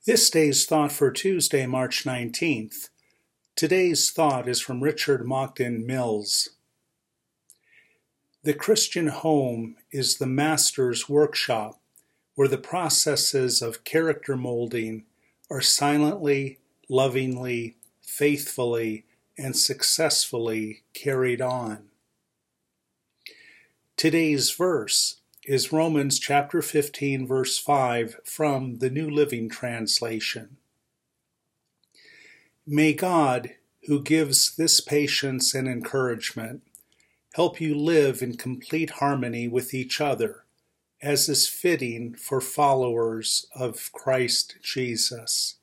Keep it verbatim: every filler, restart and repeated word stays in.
This day's thought for Tuesday, March nineteenth. Today's thought is from Richard Monckton Mills. The Christian home is the master's workshop where the processes of character molding are silently, lovingly, faithfully, and successfully carried on. Today's verse is Romans chapter fifteen, verse five from the New Living Translation. May God, who gives this patience and encouragement, help you live in complete harmony with each other, as is fitting for followers of Christ Jesus.